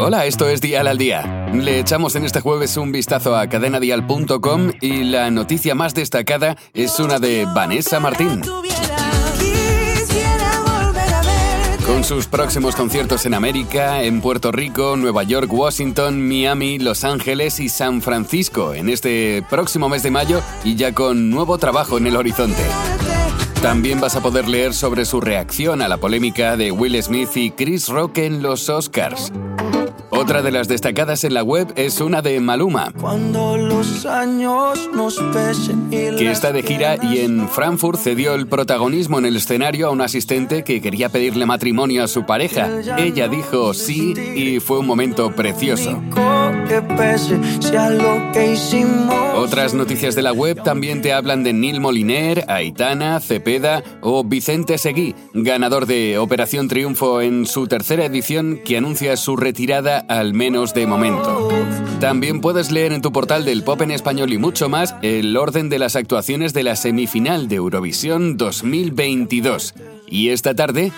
Hola, esto es Dial al Día. Le echamos en este jueves un vistazo a cadenadial.com y la noticia más destacada es una de Vanessa Martín. Con sus próximos conciertos en América, en Puerto Rico, Nueva York, Washington, Miami, Los Ángeles y San Francisco en este próximo mes de mayo y ya con nuevo trabajo en el horizonte. También vas a poder leer sobre su reacción a la polémica de Will Smith y Chris Rock en los Oscars. Otra de las destacadas en la web es una de Maluma, que está de gira y en Frankfurt cedió el protagonismo en el escenario a un asistente que quería pedirle matrimonio a su pareja. Ella dijo sí y fue un momento precioso. Otras noticias de la web también te hablan de Neil Moliner, Aitana, Cepeda o Vicente Seguí, ganador de Operación Triunfo en su tercera edición, que anuncia su retirada al menos de momento. También puedes leer en tu portal del Pop en Español y mucho más el orden de las actuaciones de la semifinal de Eurovisión 2022. Y esta tarde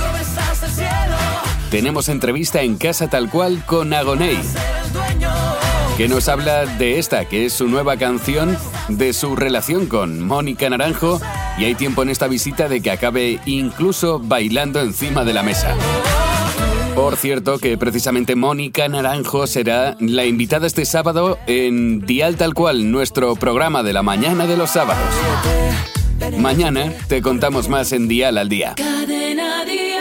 tenemos entrevista en Casa Tal Cual con Agoney, que nos habla de esta, que es su nueva canción, de su relación con Mónica Naranjo, y hay tiempo en esta visita de que acabe incluso bailando encima de la mesa. Por cierto, que precisamente Mónica Naranjo será la invitada este sábado en Dial Tal Cual, nuestro programa de la mañana de los sábados. Mañana te contamos más en Dial al Día.